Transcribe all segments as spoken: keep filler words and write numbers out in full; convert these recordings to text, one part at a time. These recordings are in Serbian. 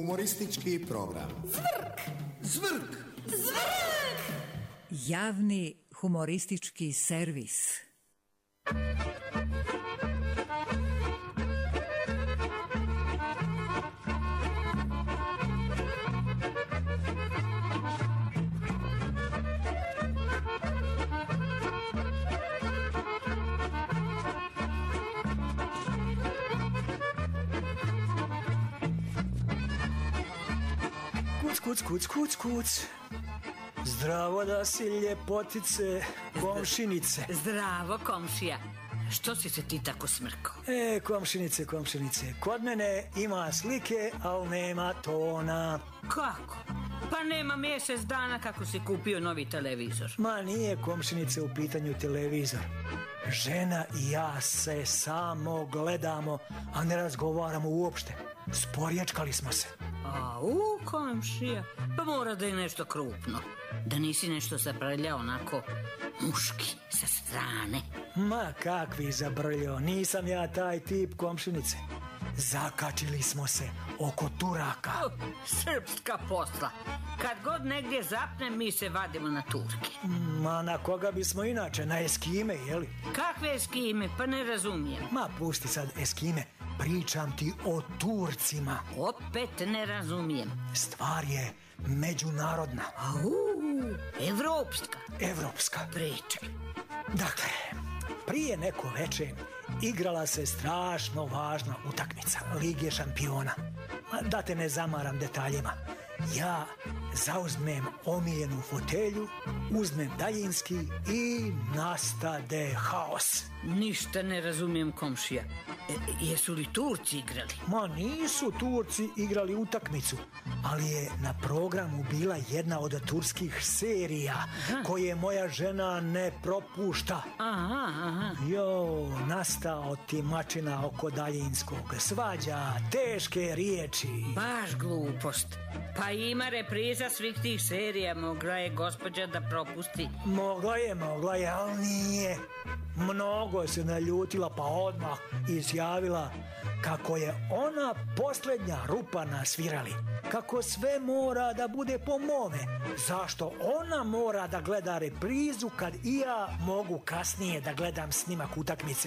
Humoristički program Zvrk! Zvrk! Zvrk! Javni humoristički servis. Kuc, kuc, kuc, kuc. Zdravo da si ljepotice, komšinice. Zdravo, komšija. Što si se ti tako smrkao? E, komšinice, komšinice, kod mene ima slike, ali nema tona. Kako? Pa nema mjesec dana kako si kupio novi televizor. Ma nije, komšinice, u pitanju televizor. Žena i ja se samo gledamo, a ne razgovaramo uopšte. Sporječkali smo se. A u, komšija, pa mora da je nešto krupno. Da nisi nešto zabrljao onako muški, sa strane. Ma kakvi zabrljao, nisam ja taj tip, komšinice. Zakačili smo se oko Turaka. Uh, srpska posla. Kad god negdje zapne, mi se vadimo na Turke. Ma na koga bismo inače, na Eskime, jeli? Kakve Eskime, pa ne razumijem. Ma pusti sad Eskime, pričam ti o Turcima. Opet ne razumijem. Stvar je međunarodna. Au, evropska. Evropska. Pričaj. Dakle, prije neko veče igrala se strašno važna utakmica Lige šampiona. Da te ne zamaram detaljima. Ja zauzmem omiljenu fotelju, uzmem daljinski i nastade haos. Ništa ne razumijem, komšija. E, jesu li Turci igrali? Ma nisu Turci igrali utakmicu, ali je na programu bila jedna od turskih serija. Aha. Koje moja žena ne propušta. Aha, aha. Jo, nastao ti mačina oko daljinskog, svađa, teške riječi. Baš glupost. Pa ima repriza svih tih serija, mogla je gospođa da propusti. Mogla je, mogla je, ali nije. Mnogo se naljutila pa odmah izjavila kako je ona posljednja rupa na svirali. Kako sve mora da bude po mome. Zašto ona mora da gleda reprizu kad i ja mogu kasnije da gledam snimak utakmice.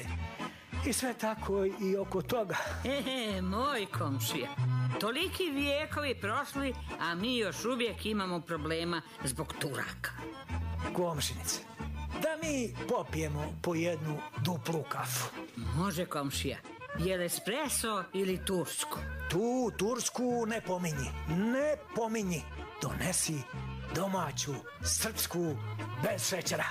I sve tako i oko toga. Ehe, moj komšija. Toliki vijekovi prošli, a mi još uvijek imamo problema zbog Turaka. Komšinice, da mi popijemo po jednu duplu kafu. Može, komšija. Je li espresso ili tursku? Tu tursku ne pominji, ne pominji. Donesi domaću, srpsku, bez šećera.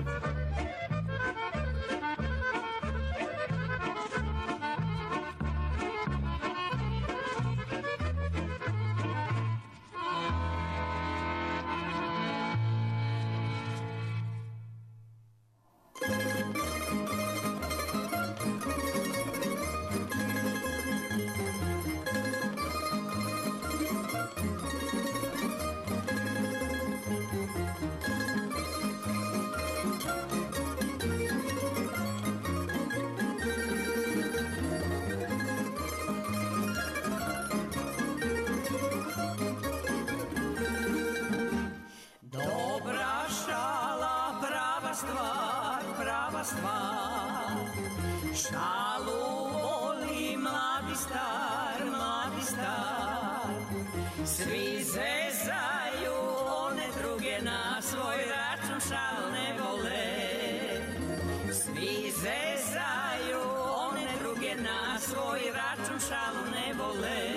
Šalu voli mladi star, mladi star. Svi zezaju one druge, na svoj račun šal ne vole. Svi zezaju one druge, na svoj račun šal ne vole.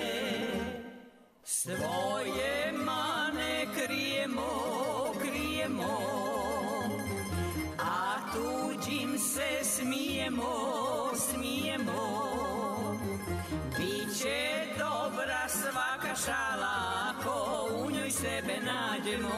Svoje mane krijemo, krijemo, a tuđim se smijemo, smijemo. Biće dobra svaka šala ako u njoj sebe nađemo.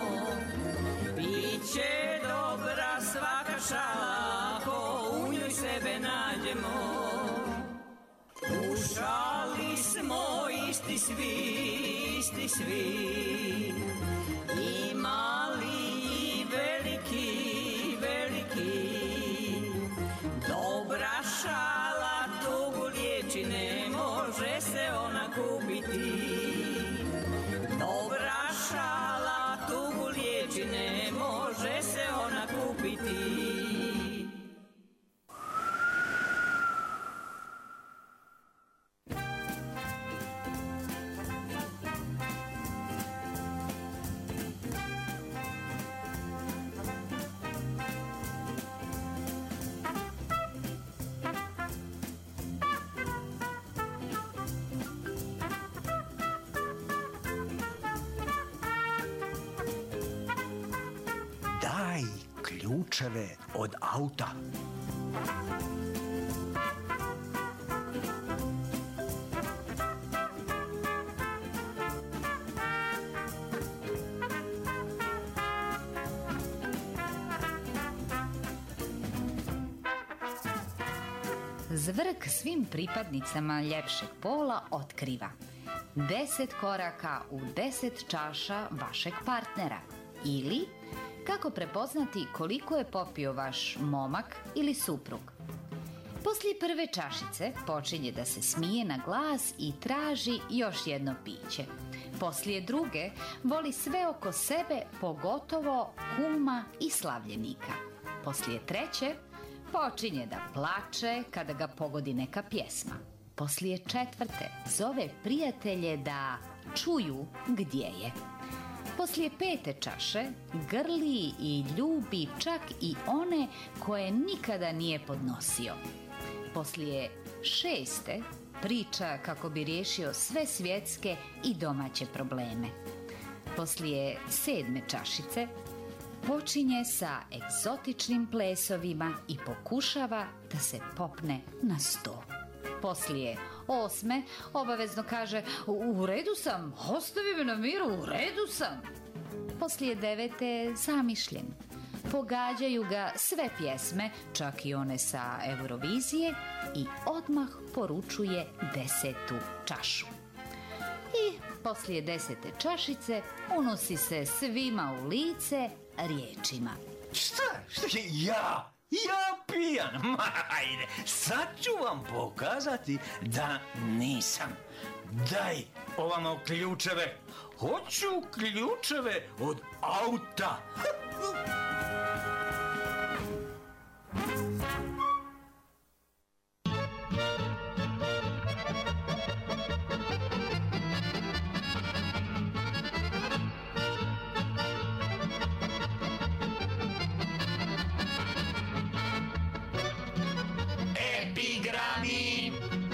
Biće dobra svaka šala ako u njoj sebe nađemo. U šali smo isti svi, isti svi, i mali i veliki, veliki. Dobra šala tugu liječi, ne može se ona kupiti. ključeve od auta. Zvrk svim pripadnicama ljepšeg pola otkriva deset koraka u deset čaša vašeg partnera ili kako prepoznati koliko je popio vaš momak ili suprug. Poslije prve čašice počinje da se smije na glas i traži još jedno piće. Poslije druge voli sve oko sebe, pogotovo kuma i slavljenika. Poslije treće počinje da plače kada ga pogodi neka pjesma. Poslije četvrte zove prijatelje da čuju gdje je. Poslije pete čaše grli i ljubi čak i one koje nikada nije podnosio. Poslije šeste priča kako bi riješio sve svjetske i domaće probleme. Poslije sedme čašice počinje sa egzotičnim plesovima i pokušava da se popne na sto. Poslije osme obavezno kaže u redu sam, ostavi me na miru, u redu sam. Poslije devete zamišljen. Pogađaju ga sve pjesme, čak i one sa Eurovizije i odmah poručuje desetu čašu. I poslije desete čašice unosi se svima u lice riječima. Šta? Šta je ja? Ja pijan? Ma, ajde, sad ću vam pokazati da nisam. Daj ovamo ključeve. Hoću ključeve od auta. Epigrami.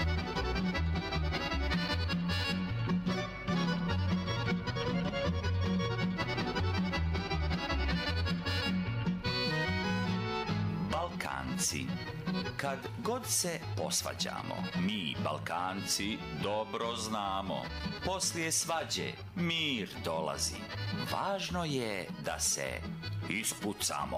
Balkanci. Kad god se posvađamo, mi Balkanci dobro znamo. Poslije svađe mir dolazi. Važno je da se ispucamo.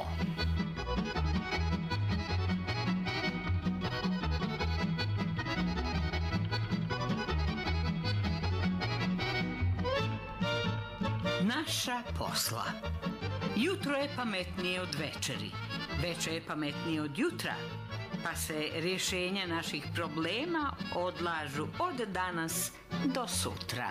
Naša posla. Jutro je pametnije od večeri. Večer je pametnije od jutra. Pa se rješenja naših problema odlažu od danas do sutra.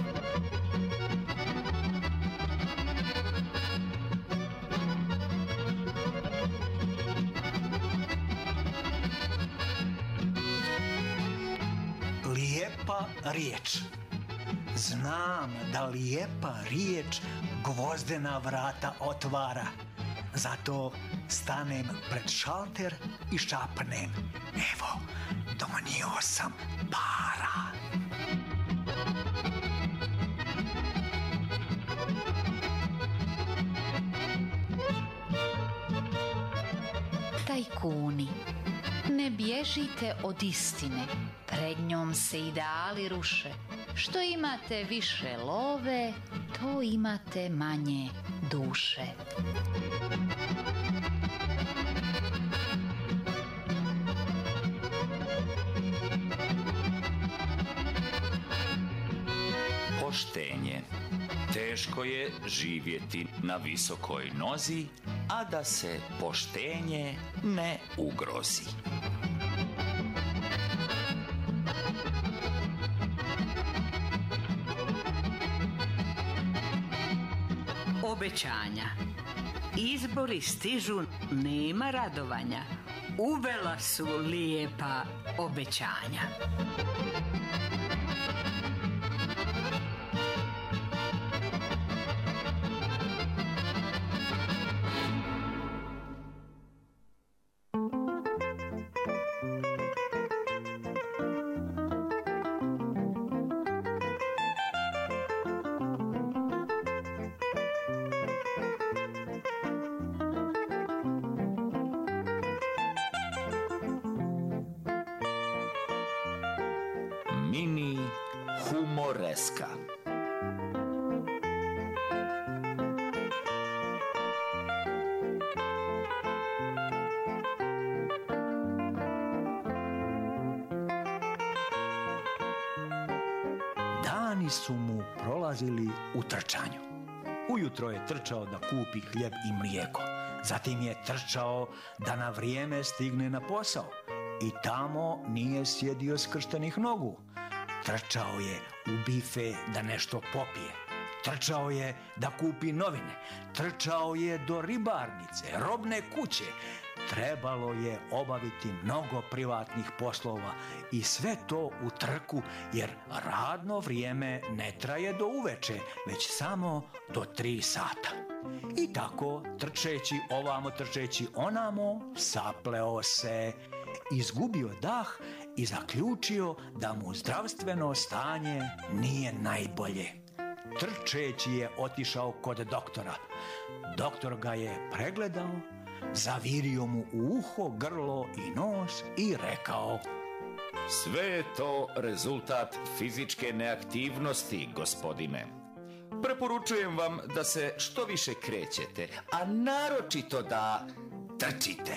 Lijepa riječ. Znam da lijepa riječ gvozdena vrata otvara. Zato stanem pred šalter i šapnem. Evo, donio sam para. Tajkuni, ne bježite od istine, pred njom se ideali ruše. Što imate više love, to imate manje duše. Poštenje. Teško je živjeti na visokoj nozi, a da se poštenje ne ugrozi. Obećanja. Izbori stižu, nema radovanja. Uvela su lijepa obećanja. Mini humoreska. Dani su mu prolazili u trčanju. Ujutro je trčao da kupi hljeb i mlijeko. Zatim je trčao da na vrijeme stigne na posao. I tamo nije sjedio skrštenih nogu. Trčao je u bife da nešto popije. Trčao je da kupi novine. Trčao je do ribarnice, robne kuće. Trebalo je obaviti mnogo privatnih poslova i sve to u trku, jer radno vrijeme ne traje do uveče, već samo do tri sata. I tako, trčeći ovamo, trčeći onamo, sapleo se, izgubio dah i zaključio da mu zdravstveno stanje nije najbolje. Trčeći je otišao kod doktora. Doktor ga je pregledao, zavirio mu u uho, grlo i nos i rekao: Sve je to rezultat fizičke neaktivnosti, gospodine. Preporučujem vam da se što više krećete, a naročito da trčite.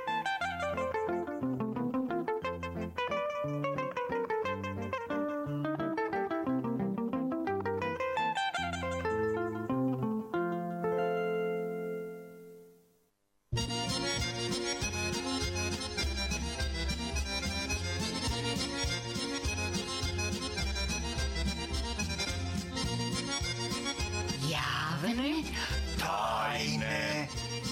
Javne tajne.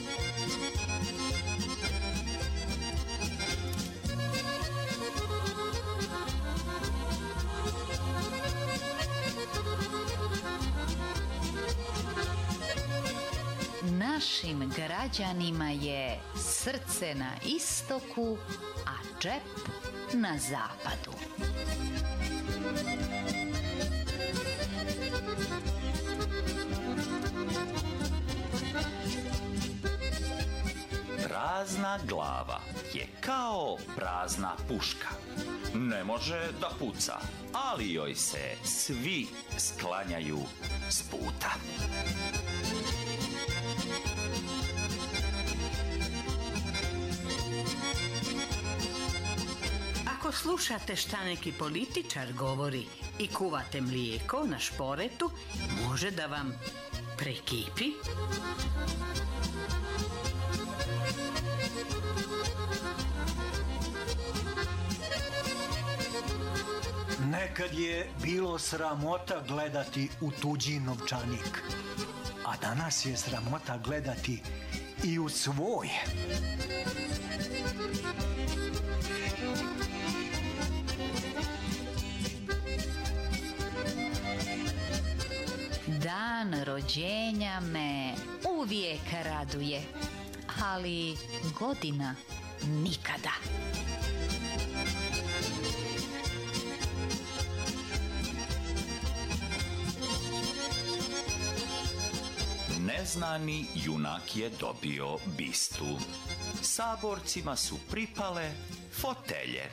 Našim građanima je srce na istoku, a džep na zapadu. Prazna glava je kao prazna puška. Ne može da puca, ali joj se svi sklanjaju s puta. Ako slušate šta neki političar govori i kuvate mlijeko na šporetu, može da vam prekipi. Nekad je bilo sramota gledati u tuđi novčanik, a danas je sramota gledati i u svoj. Dan rođenja me uvijek raduje, ali godina nikada. Neznani junak je dobio bistu. Saborcima su pripale fotelje.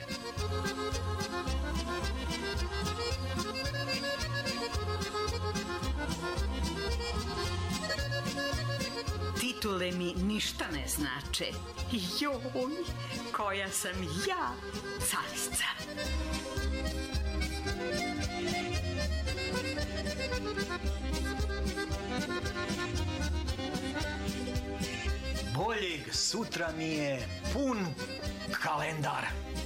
Titule mi ništa ne znače. Joj, koja sam ja carica. Boljeg sutra mi je pun kalendar.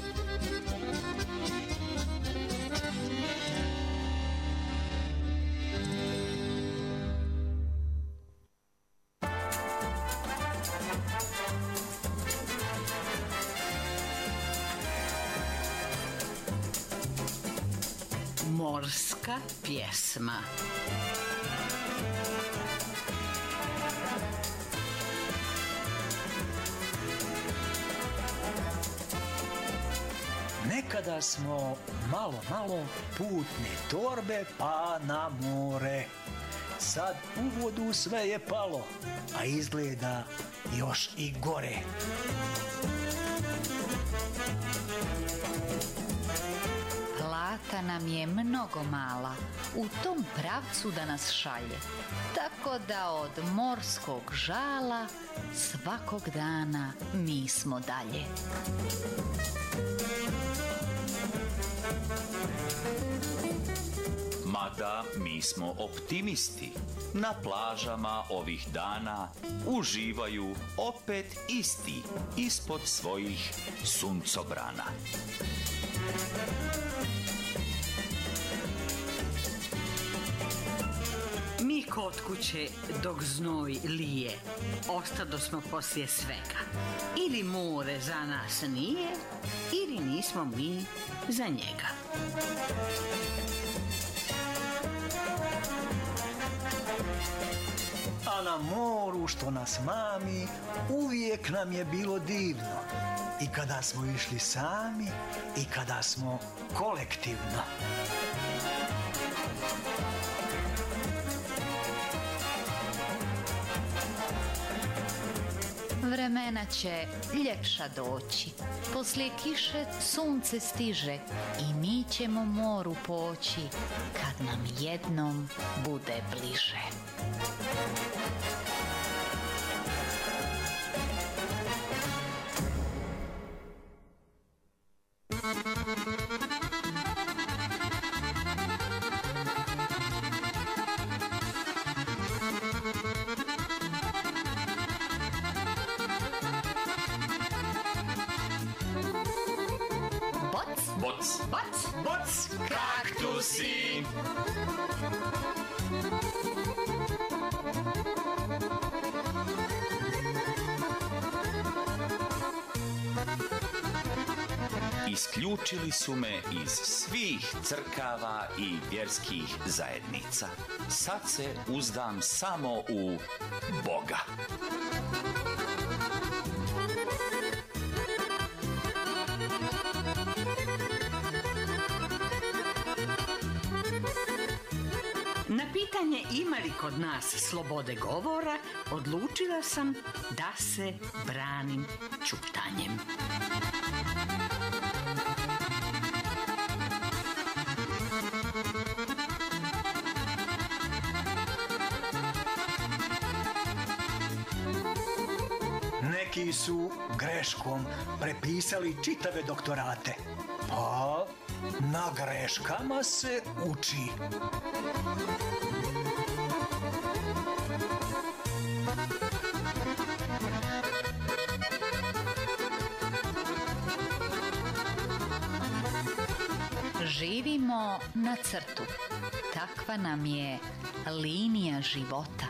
Morska pjesma. Nekada smo malo, malo putne torbe pa na more. Sad u vodu sve je palo, a izgleda još i gore. vrata nam je mnogo mala, u tom pravcu da nas šalje, tako da od morskog žala svakog dana mi smo dalje. Mada mi smo optimisti, na plažama ovih dana uživaju opet isti ispod svojih suncobrana. Mi kod kuće dok znoj lije, ostado smo poslije svega. Ili more za nas nije, ili nismo mi za njega. A na moru što nas mami, uvijek nam je bilo divno. I kada smo išli sami, i kada smo kolektivno. Vremena će ljepša doći, poslije kiše sunce stiže i mi ćemo moru poći kad nam jednom bude bliže. Boc, Boc, boc, kaktusi! Isključili su me iz svih crkava i vjerskih zajednica. Sad se uzdam samo u Boga. Na pitanje ima li kod nas slobode govora, odlučila sam da se branim ćutanjem. Neki su greškom prepisali čitave doktorate. Pa na greškama se uči. Živimo na crtu, takva nam je linija života.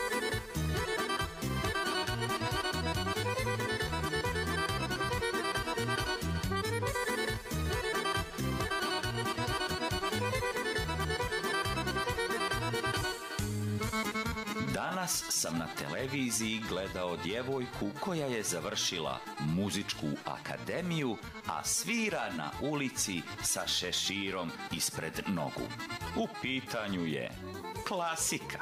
Danas sam na televiziji gledao djevojku koja je završila muzičku akademiju, a svira na ulici sa šeširom ispred nogu. U pitanju je klasika.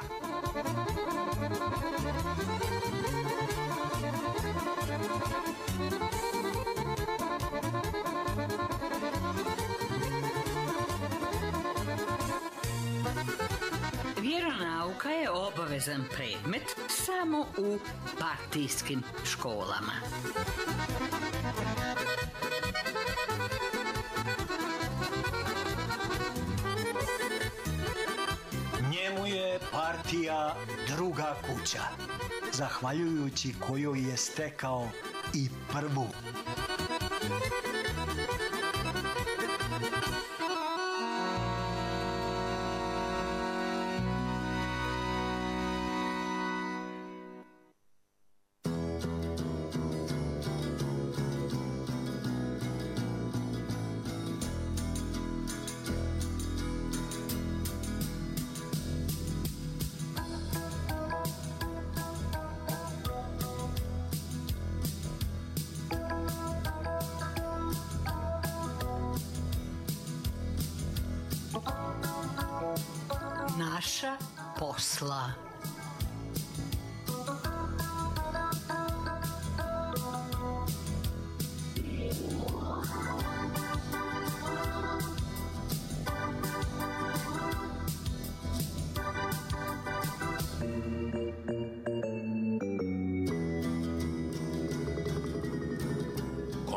Vjeronauka je obavezan predmet samo u partijskim školama. Njemu je partija druga kuća, zahvaljujući kojoj je stekao i prvu. Naša posla.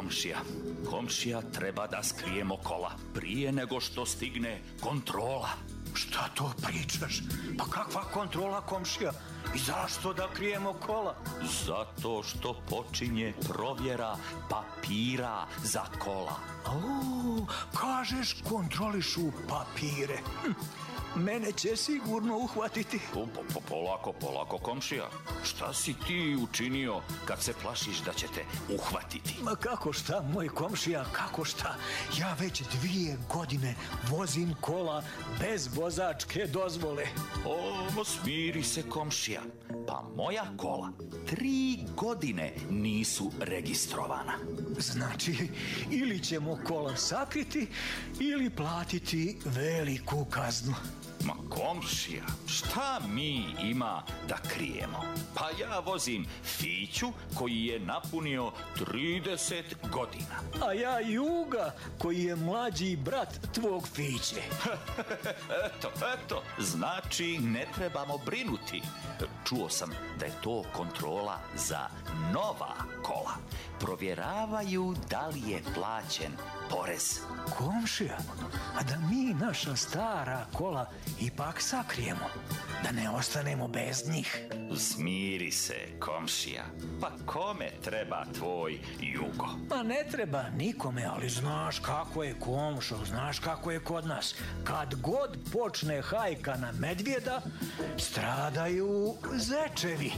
komšija. Komšija, treba da skrijemo kola prije nego što stigne kontrola. Šta to pričaš? Pa kakva kontrola, komšija? I zašto da krijemo kola? Zato što počinje provjera papira za kola. O, kažeš kontrolišu papire. Hm. Mene će sigurno uhvatiti. Po, po, polako, polako, komšija. Šta si ti učinio kad se plašiš da će te uhvatiti? Ma kako šta, moj komšija, kako šta? Ja već dvije godine vozim kola bez vozačke dozvole. O, smiri se, komšija. Pa moja kola tri godine nisu registrovana. Znači, ili ćemo kola sakriti, ili platiti veliku kaznu. Ma komšija, šta mi ima da krijemo? Pa ja vozim Fiću koji je napunio trideset godina. A ja Juga koji je mlađi brat tvog Fiće. Eto, eto, znači ne trebamo brinuti. Čuo sam da je to kontrola za nova kola. Provjeravaju da li je plaćen porez. Komšija, a da mi naša stara kola ipak sakrijemo, da ne ostanemo bez njih. Smiri se, komšija. Pa kome treba tvoj Jugo? Pa ne treba nikome, ali znaš kako je, komšo, znaš kako je kod nas. Kad god počne hajka na medvjeda, stradaju zečevi.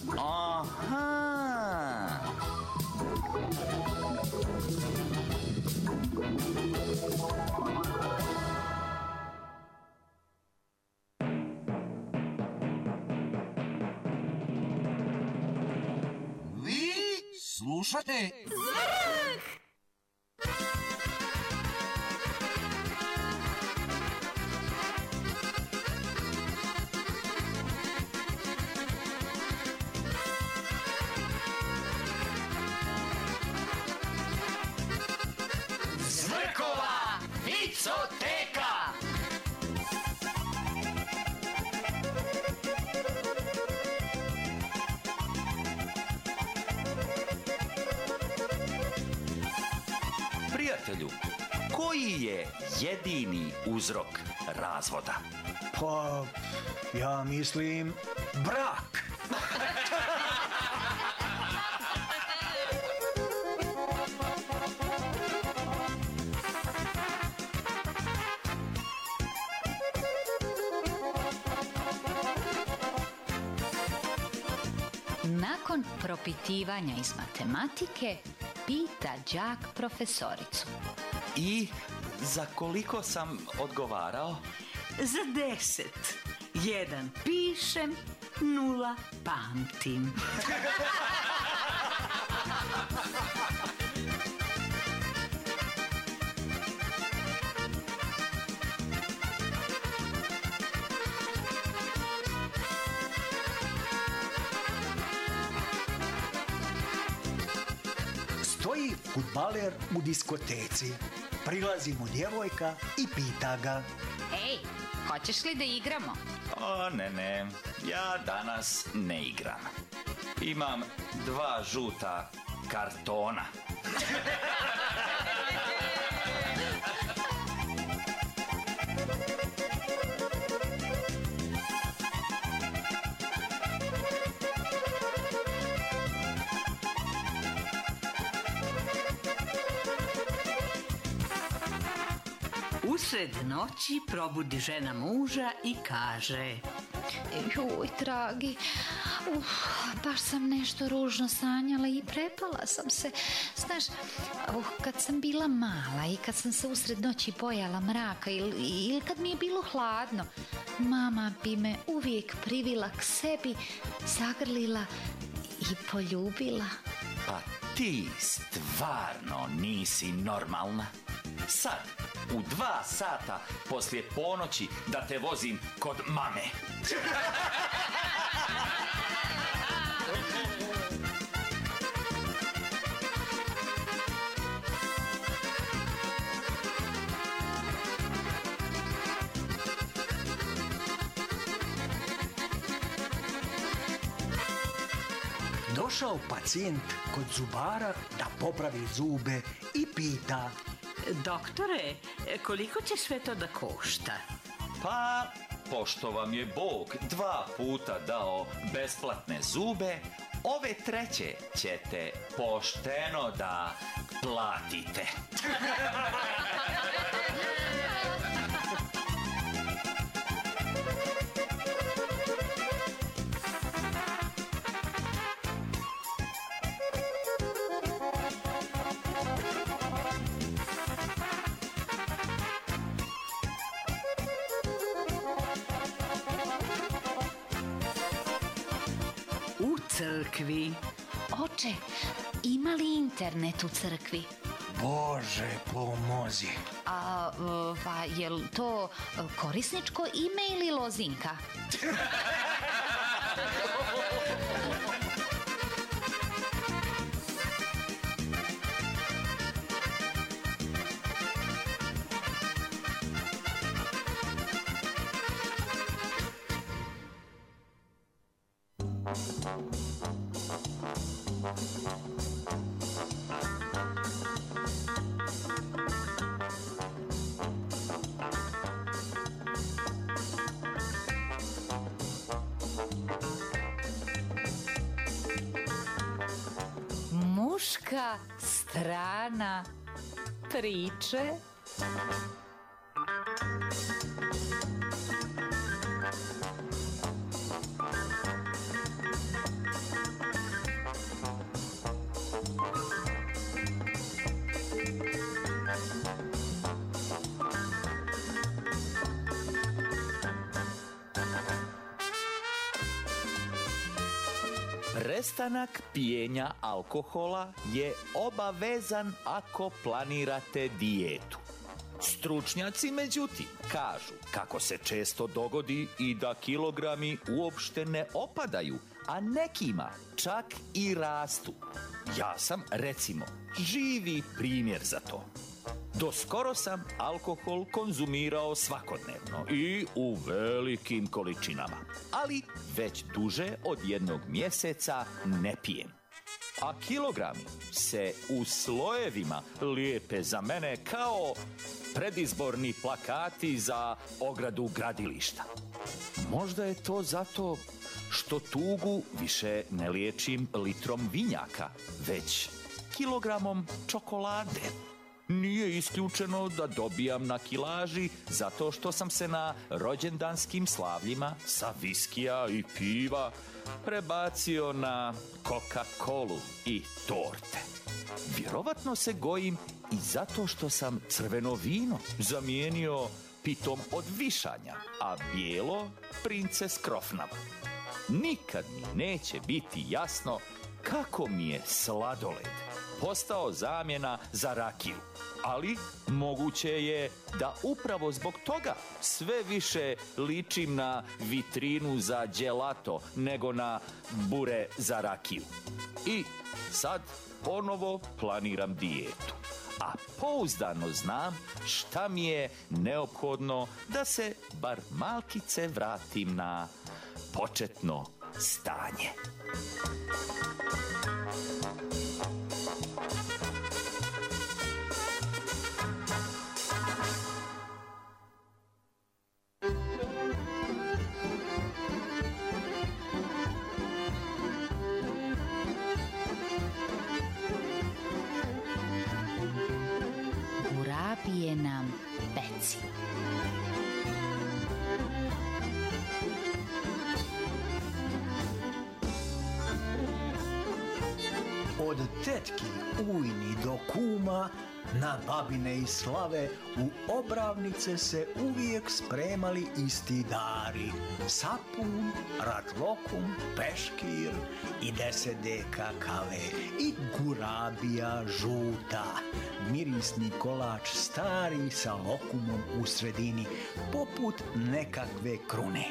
Aha! Vi slušate Zvrk! Zvrkova vicoteka! Prijatelju, koji je jedini uzrok razvoda? Pa, ja mislim, brak. Nakon propitivanja iz matematike, pita đak profesoricu. I za koliko sam odgovarao? Za deset. Jedan pišem, nula pamtim. Stoji fudbaler u diskoteci. Prilazi mu djevojka i pita ga. Ej, hoćeš li da igramo? O, ne, ne, ja danas ne igram. Imam dva žuta kartona. Usred noći probudi žena muža i kaže: Juj, dragi, uf, baš sam nešto ružno sanjala i prepala sam se. Znaš, uh, kad sam bila mala i kad sam se usred noći bojala mraka ili, ili kad mi je bilo hladno, mama bi me uvijek privila k sebi, zagrlila i poljubila. Pa ti stvarno nisi normalna. Sad, u dva sata poslije ponoći da te vozim kod mame. Došao pacijent kod zubara da popravi zube i pita: Doktore, koliko će sve to da košta? Pa, pošto vam je Bog dva puta dao besplatne zube, ove treće ćete pošteno da platite. U crkvi. Oče, ima li internet u crkvi? Bože, pomozi. A, e, pa, jel to korisničko ime ili lozinka? Muška strana priče. Prestanak pijenja alkohola je obavezan ako planirate dijetu. Stručnjaci, međutim, kažu kako se često dogodi i da kilogrami uopšte ne opadaju, a nekima čak i rastu. Ja sam, recimo, živi primjer za to. Do skoro sam alkohol konzumirao svakodnevno i u velikim količinama, ali već duže od jednog mjeseca ne pijem. A kilogrami se u slojevima lijepe za mene kao predizborni plakati za ogradu gradilišta. Možda je to zato što tugu više ne liječim litrom vinjaka, već kilogramom čokolade. Nije isključeno da dobijam na kilaži zato što sam se na rođendanskim slavljima sa viskija i piva prebacio na Coca-Colu i torte. Vjerovatno se gojim i zato što sam crveno vino zamijenio pitom od višanja, a bijelo princes krofnava. Nikad mi neće biti jasno kako mi je sladoled postao zamjena za rakiju. Ali moguće je da upravo zbog toga sve više ličim na vitrinu za gelato nego na bure za rakiju. I sad ponovo planiram dijetu. A pouzdano znam šta mi je neophodno da se bar malkice vratim na početno stanje. Pije nam peci. Od tetki Ujni do kuma, na babine i slave, u obravnice se uvijek spremali isti dari. Sapun, ratlokum, peškir i deset deka kave i gurabija žuta. Mirisni kolač stari sa lokumom u sredini, poput nekakve krune.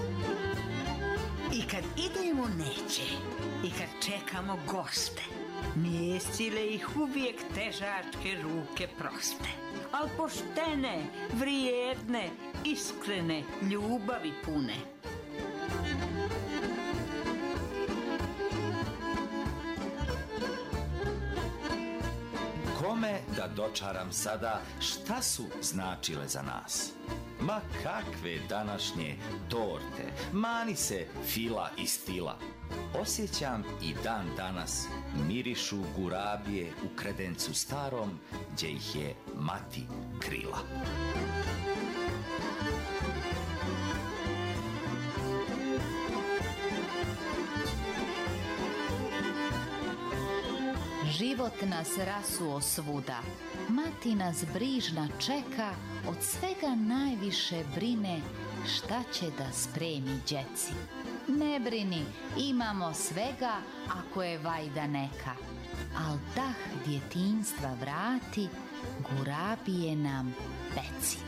I kad idemo neće, i kad čekamo goste, Mjesile ih uvijek težačke ruke proste, al poštene, vrijedne, iskrene, ljubavi pune. Kome da dočaram sada šta su značile za nas? Ma kakve današnje torte, mani se fila i stila. Osjećam i dan danas mirišu gurabije u kredencu starom, gdje ih je mati krila. Život nas rasuo svuda, mati nas brižna čeka, od svega najviše brine šta će da spremi djeci. Ne brini, imamo svega ako je vajda neka, al dah djetinjstva vrati, gurabije nam peci.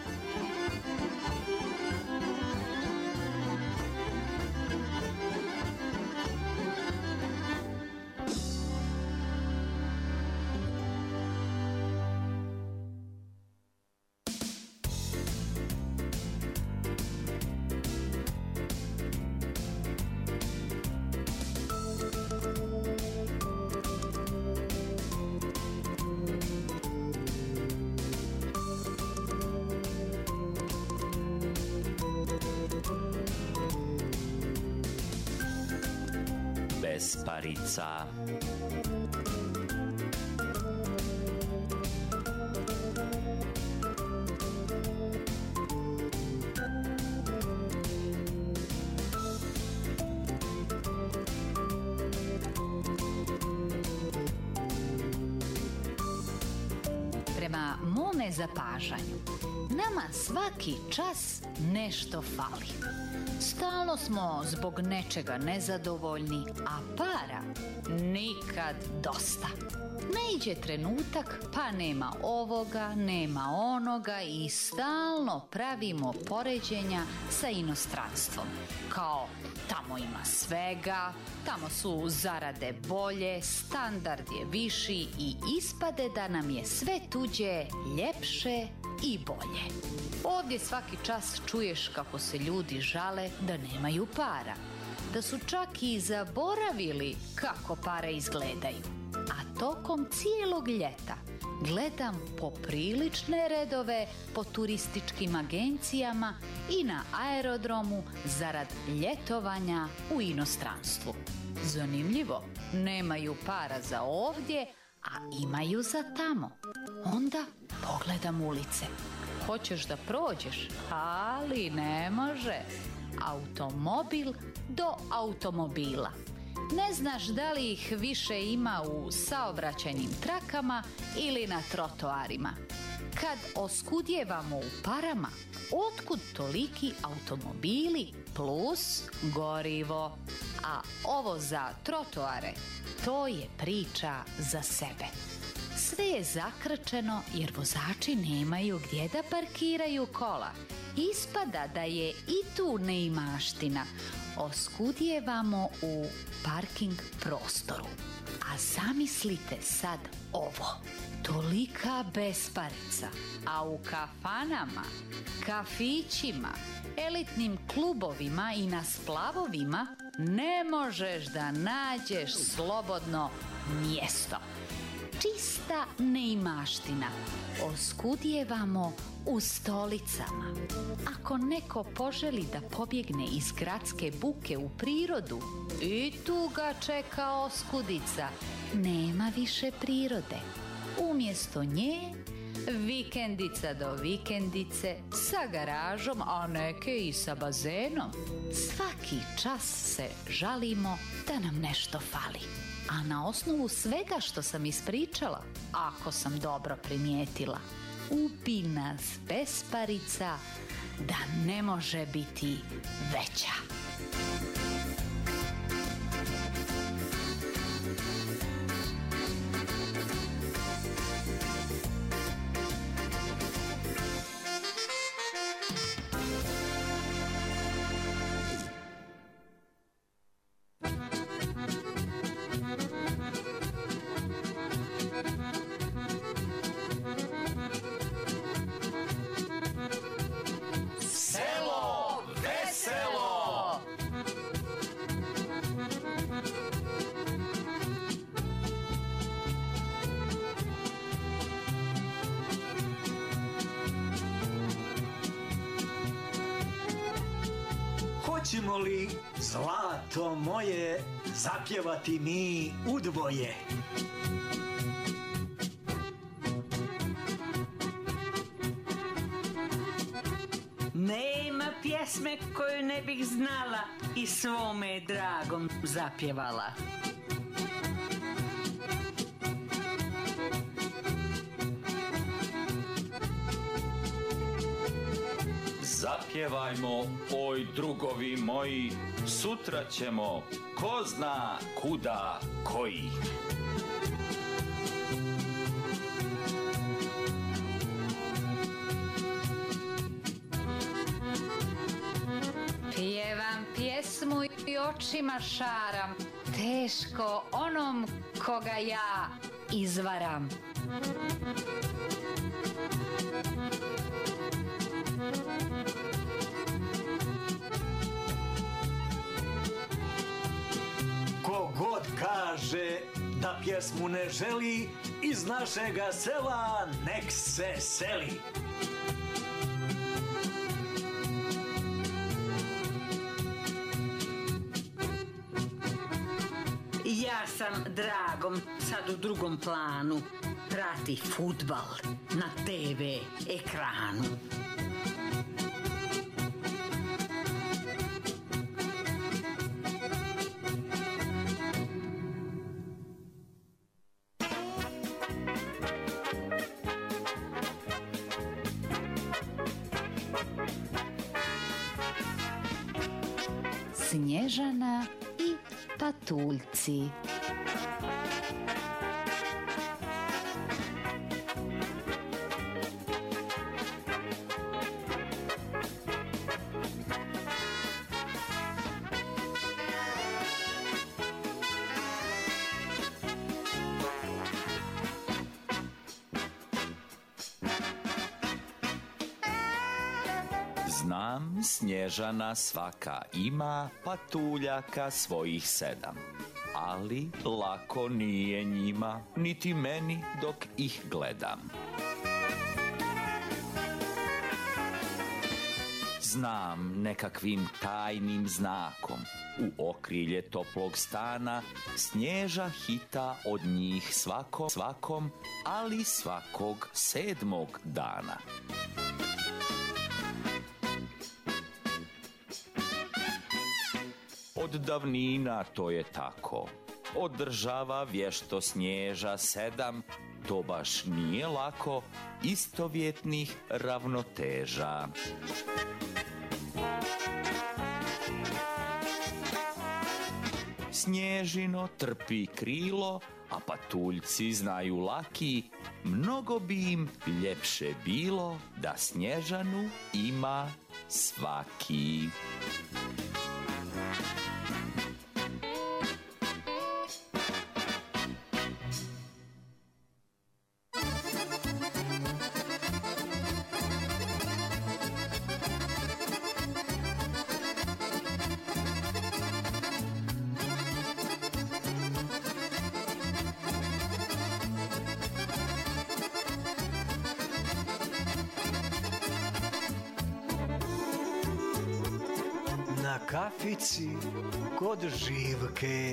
Besparica. Prema mome zapažanju, nama svaki čas nešto fali. Stalno smo zbog nečega nezadovoljni, a para nikad dosta. Ne iđe trenutak, pa nema ovoga, nema onoga i stalno pravimo poređenja sa inostranstvom. Kao, tamo ima svega, tamo su zarade bolje, standard je viši i ispade da nam je sve tuđe ljepše i bolje. Ovdje svaki čas čuješ kako se ljudi žale da nemaju para, da su čak i zaboravili kako pare izgledaju. A tokom cijelog ljeta gledam poprilične redove po turističkim agencijama i na aerodromu zarad ljetovanja u inostranstvu. Zanimljivo, nemaju para za ovdje, a imaju za tamo. Onda pogledam ulice. Hoćeš da prođeš, ali ne može. Automobil do automobila. Ne znaš da li ih više ima u saobraćajnim trakama ili na trotoarima. Kad oskudjevamo u parama, otkud toliki automobili plus gorivo? A ovo za trotoare, to je priča za sebe. Sve je zakrčeno jer vozači nemaju gdje da parkiraju kola. Ispada da je i tu neimaština. Oskudjevamo u parking prostoru. A zamislite sad ovo. Tolika besparica, a u kafanama, kafićima, elitnim klubovima i na splavovima ne možeš da nađeš slobodno mjesto. Čista neimaština. Oskudjevamo u stolicama. Ako neko poželi da pobjegne iz gradske buke u prirodu, i tu ga čeka oskudica. Nema više prirode. Umjesto nje, vikendica do vikendice, sa garažom, a neke i sa bazenom. Svaki čas se žalimo da nam nešto fali. A na osnovu svega što sam ispričala, ako sam dobro primijetila, ubi nas besparica da ne može biti veća. Hoćemo li, zlato moje, zapjevati mi udvoje? Nema pjesme koju ne bih znala i svome dragom zapjevala. Zapjevajmo, oj drugovi moji, sutra ćemo ko zna kuda koji. Pjevam pjesmu i očima šaram, teško onom koga ja izvaram. Ko god kaže da pjesmu ne želi, iz našega sela nek se seli. Ja sam dragom sad u drugom planu, prati fudbal na te ve ekranu. Snježana i patuljci. Znam, Snježana svaka ima patuljaka svojih sedam, ali lako nije njima, niti meni dok ih gledam. Znam, nekakvim tajnim znakom u okrilje toplog stana Snježa hita od njih svakom, svakom, ali svakog sedmog dana. Od davnina to je tako, održava vješto Snježa sedam, to baš nije lako, istovjetnih ravnoteža. Snježino trpi krilo, a patuljci znaju laki, mnogo bi im ljepše bilo da Snježanu ima svaki. Na kafici kod Živke.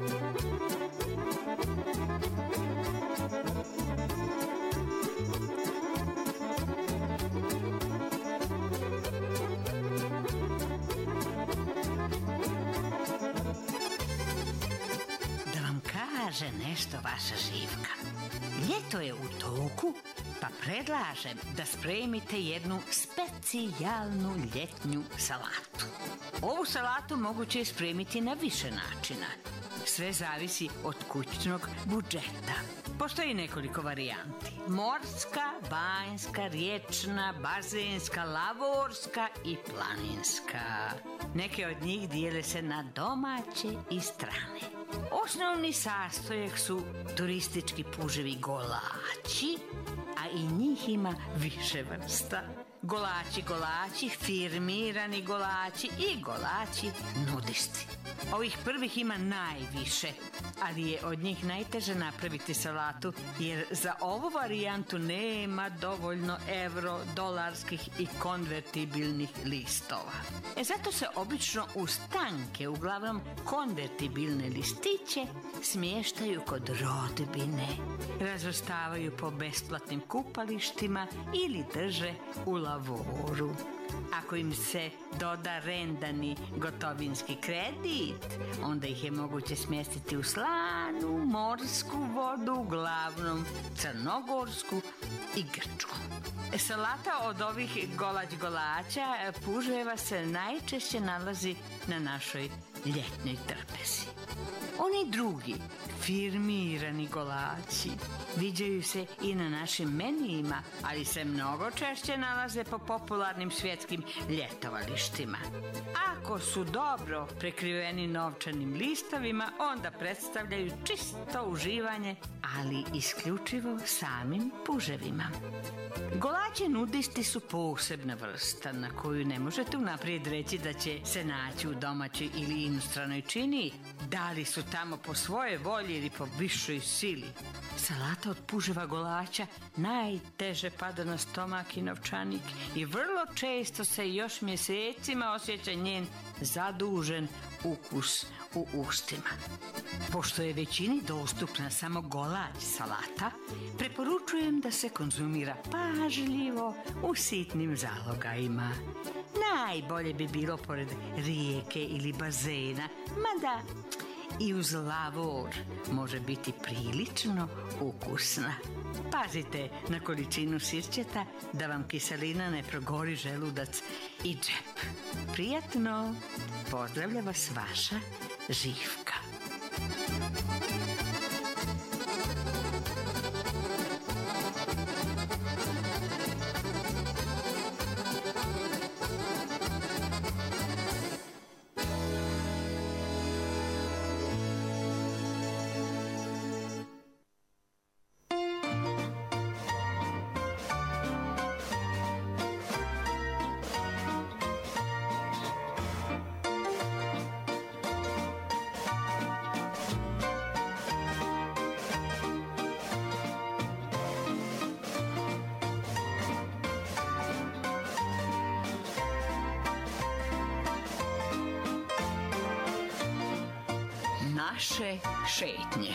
Da vam kaže nešto vaša Živka. Ljeto je u toku, pa predlažem da spremite jednu specijalnu ljetnju salatu. Ovu salatu moguće je spremiti na više načina. Sve zavisi od kućnog budžeta. Postoji nekoliko varijanti. Morska, banjska, riječna, bazenska, lavorska i planinska. Neke od njih dijele se na domaće i strane. Osnovni sastojak su turistički puževi golači, a a i njih ima više vrsta. Golači, golači, firmirani golači i golači nudisti. Ovih prvih ima najviše, ali je od njih najteže napraviti salatu, jer za ovu varijantu nema dovoljno euro, dolarskih i konvertibilnih listova. E zato se obično uz tanke, uglavnom konvertibilne listiće, smještaju kod rodbine, razvrstavaju po besplatnim kupalištima ili drže u lavoru. Ako im se doda rendani gotovinski kredit, onda ih je moguće smjestiti u slanu, morsku vodu, uglavnom crnogorsku i grčku. Salata od ovih golać-golača puževa se najčešće nalazi na našoj ljetnoj trpezi. Oni drugi, firmirani golači, viđaju se i na našim menijima, ali se mnogo češće nalaze po popularnim svjetskim ljetovalištima. Ako su dobro prekriveni novčanim listovima, onda predstavljaju čisto uživanje, ali isključivo samim puževima. Golači nudisti su posebna vrsta na koju ne možete unaprijed reći da će se naći u domaćoj ili inostranoj čini, da li su tamo po svojoj volji ili po višoj sili. Salata od puževa golača najteže pada na stomak i novčanik i vrlo često se još mjesecima osjeća njen zadužen ukus u ustima. Pošto je većini dostupna samo golać salata, preporučujem da se konzumira pažljivo u sitnim zalogajima. Najbolje bi bilo pored rijeke ili bazena, mada i uz lavor može biti prilično ukusna. Pazite na količinu sirćeta da vam kiselina ne progori želudac i džep. Prijatno! Pozdravlja vas vaša Živka. Naše šetnje.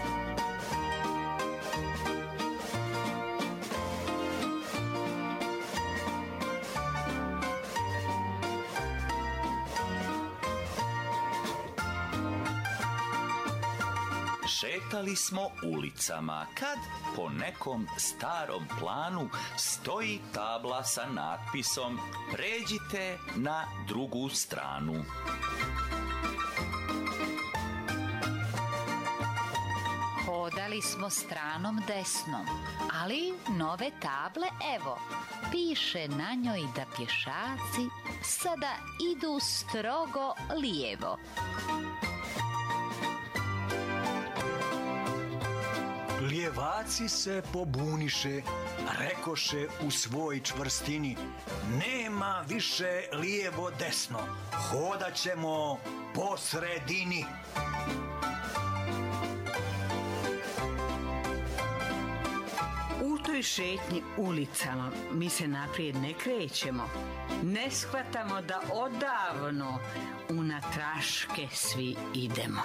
Šetali smo ulicama kad po nekom starom planu stoji tabla sa natpisom "Pređite na drugu stranu". Hodali smo stranom desnom, ali nove table evo, piše na njoj da pješaci sada idu strogo lijevo. Lijevaci se pobuniše, rekoše u svoj čvrstini: nema više lijevo desno, hodat ćemo po sredini. U toj šetnji ulicama mi se naprijed ne krećemo, ne shvatamo da odavno unatraške svi idemo.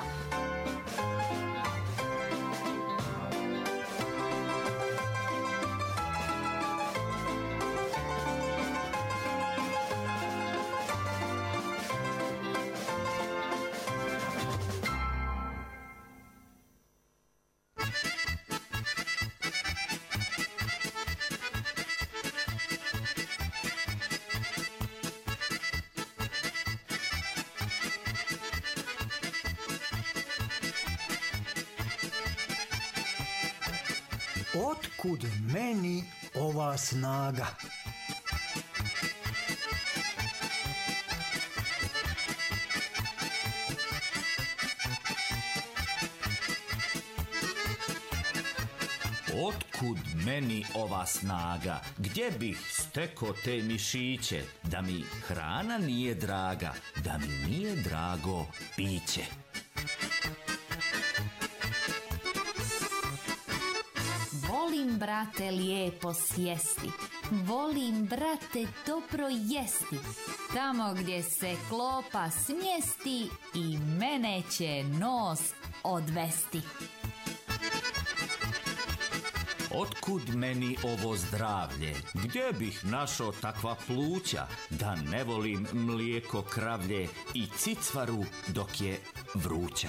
Otkud meni ova snaga? Otkud meni ova snaga, gdje bih steko te mišiće, da mi hrana nije draga, da mi nije drago piće. Volim, brate, lijepo sjesti, volim, brate, dobro jesti. Tamo gdje se klopa smjesti i mene će nos odvesti. Otkud meni ovo zdravlje? Gdje bih našao takva pluća, da ne volim mlijeko kravlje i cicvaru dok je vruća?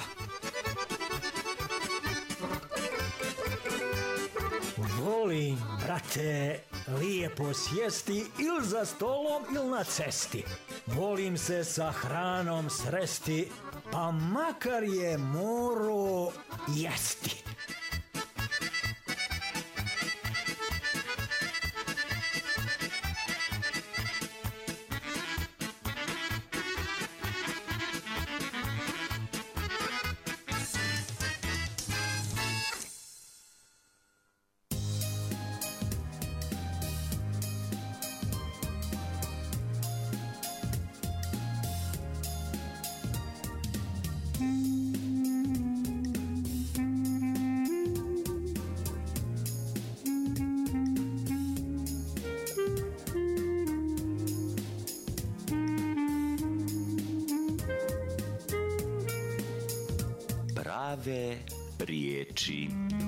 Volim, brate, lijepo sjesti ili za stolom ili na cesti. Volim se sa hranom sresti, pa makar je moro jesti. Prave riječi.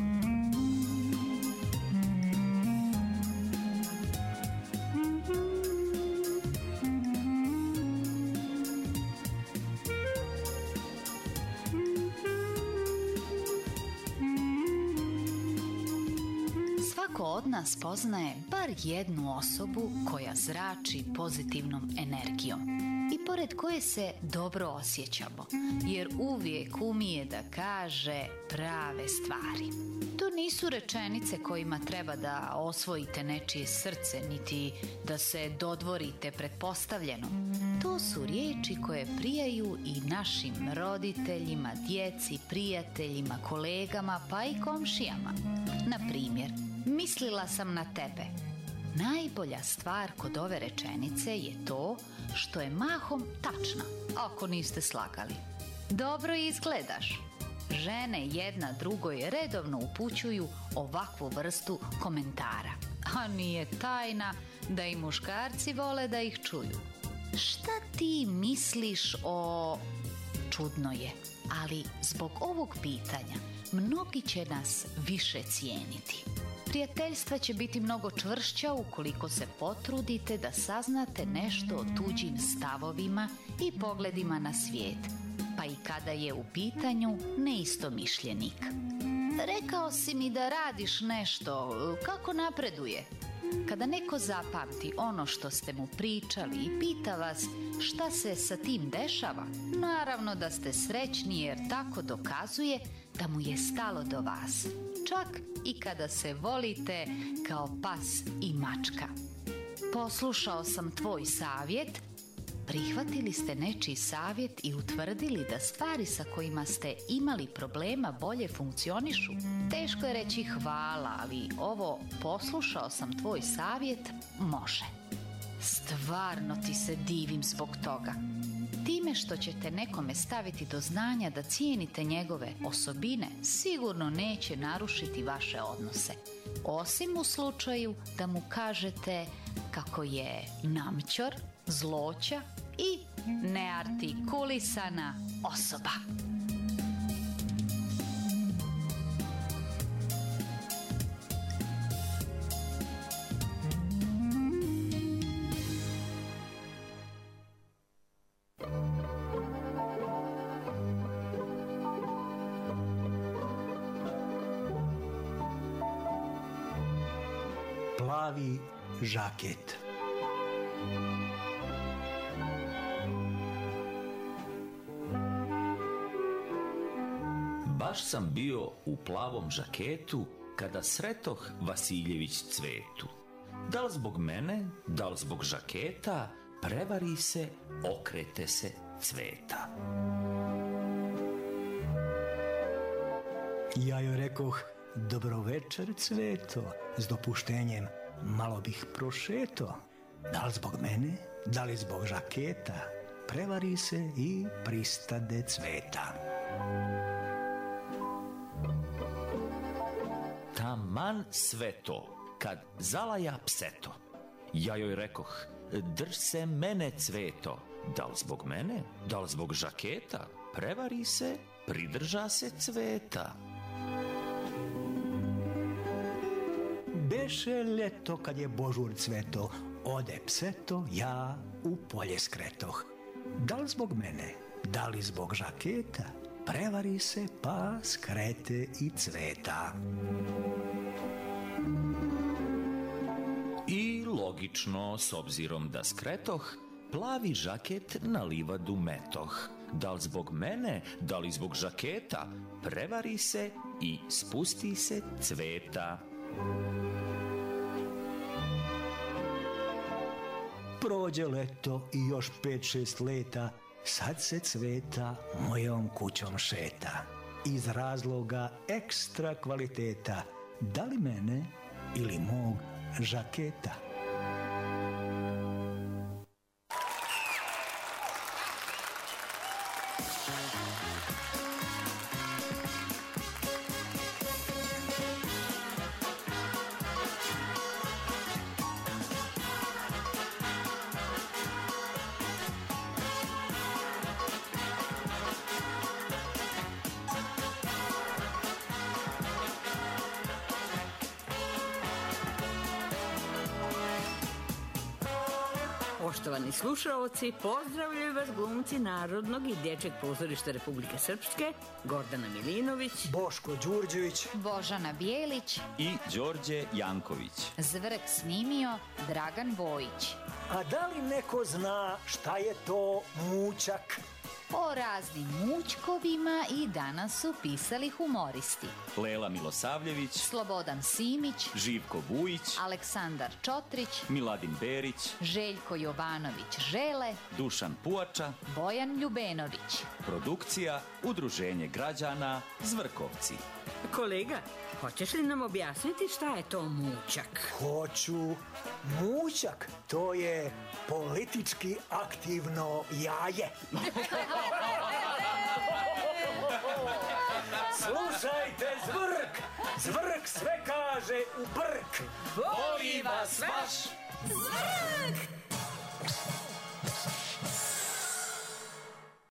Svako od nas poznaje bar jednu osobu koja zrači pozitivnom energijom i pored koje se dobro osjećamo, jer uvijek umije da kaže prave stvari. To nisu rečenice kojima treba da osvojite nečije srce, niti da se dodvorite pretpostavljenom. To su riječi koje prijaju i našim roditeljima, djeci, prijateljima, kolegama, pa i komšijama. Na primjer, mislila sam na tebe. Najbolja stvar kod ove rečenice je to što je mahom tačna, ako niste slagali. Dobro izgledaš. Žene jedna drugoj redovno upućuju ovakvu vrstu komentara. A nije tajna da i muškarci vole da ih čuju. Šta ti misliš o... Čudno je, ali zbog ovog pitanja mnogi će nas više cijeniti. Prijateljstva će biti mnogo čvršća ukoliko se potrudite da saznate nešto o tuđim stavovima i pogledima na svijet, pa i kada je u pitanju neistomišljenik. Rekao si mi da radiš nešto, kako napreduje? Kada neko zapamti ono što ste mu pričali i pita vas šta se sa tim dešava, naravno da ste srećni jer tako dokazuje da mu je stalo do vas. Čak i kada se volite kao pas i mačka. Poslušao sam tvoj savjet, prihvatili ste nečiji savjet i utvrdili da stvari sa kojima ste imali problema bolje funkcionišu. Teško je reći hvala, ali ovo poslušao sam tvoj savjet može. Stvarno ti se divim zbog toga. Time što ćete nekome staviti do znanja da cijenite njegove osobine, sigurno neće narušiti vaše odnose. Osim u slučaju da mu kažete kako je namćor, zloća i neartikulisana osoba. Plavi žaket. Baš sam bio u plavom žaketu kada sretoh Vasiljević Cvetu. Da li zbog mene, da li zbog žaketa, prevari se, okrete se Cveta. Ja joj rekoh, Dobro večer, Cveto. S dopuštenjem malo bih prošeto. Da li zbog mene, da li zbog žaketa? Prevari se i pristade Cveta. Taman sve to, kad zalaja pseto. Ja joj rekoh, drž se mene, Cveto. Da li zbog mene, da li zbog žaketa? Prevari se, pridrža se Cveta. Beše ljeto kad je Božur Cveto, ode pseto, ja u polje skretoh. Da li zbog mene, da li zbog žaketa? Prevari se pa skrete i Cveta. I logično, s obzirom da skretoh, plavi žaket na livadu metoh. Da li zbog mene, da li zbog žaketa? Prevari se i spusti se Cveta. Prođe leto i još pet šest leta, sad se Cveta mojom kućom šeta. Iz razloga ekstra kvaliteta, da li mene ili mog žaketa? Poštovani slušaoci, pozdravljaju vas glumci Narodnog i dječjeg pozorišta Republike Srpske, Gordana Milinović, Boško Đurđević, Božana Bijelić, i Đorđe Janković. Zvrk snimio Dragan Vojić. A da li neko zna šta je to mućak? O raznim mućkovima i danas su pisali humoristi. Lela Milosavljević, Slobodan Simić, Živko Vujić, Aleksandar Čotrić, Miladin Berić, Željko Jovanović Žele, Dušan Puača, Bojan Ljubenović. produkcija Udruženje građana Zvrkovci. kolega, hoćeš li nam objasniti šta je to mućak? Hoću. Mućak, to je politički aktivno jaje. Slušajte, Zvrk! Zvrk sve kaže u brk. Voli vas vaš Zvrk!